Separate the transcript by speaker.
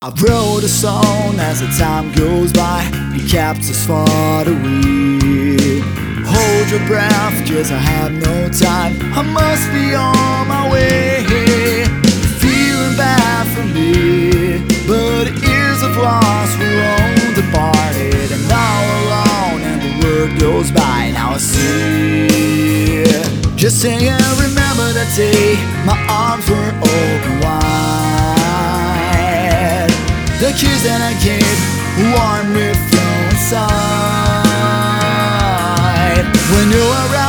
Speaker 1: I wrote a song as the time goes by. It kept us far away. Hold your breath, cause I have no time. I must be on my way. Feeling bad for me, but years of loss were on departed. And now alone and the word goes by. Now I see. Just say I remember that day. My arms were open wide. The kiss that I gave warmed me from inside. When you arrived